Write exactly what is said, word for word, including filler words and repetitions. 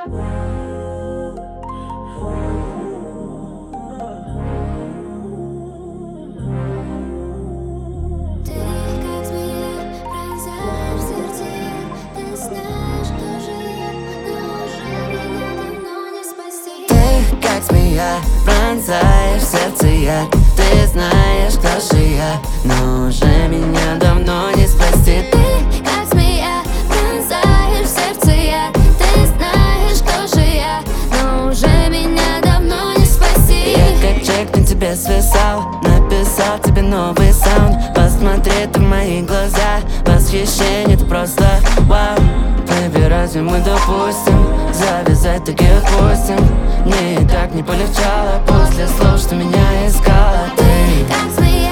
Как змея, пронзаешь сердце яд. Ты знаешь, кто же я, но уже меня давно не спасти. Ты, как змея, пронзаешь сердце яд. Ты знаешь, кто же я, но уже меня давно не спасти. Я как Джек на тебе свисал, написал тебе новый саунд. Посмотри ты в мои глаза, восхищение, это просто вау. Baby, разве мы допустим завязать таких восемь? Мне и так не полегчало после слов, что меня искала ты. Как змея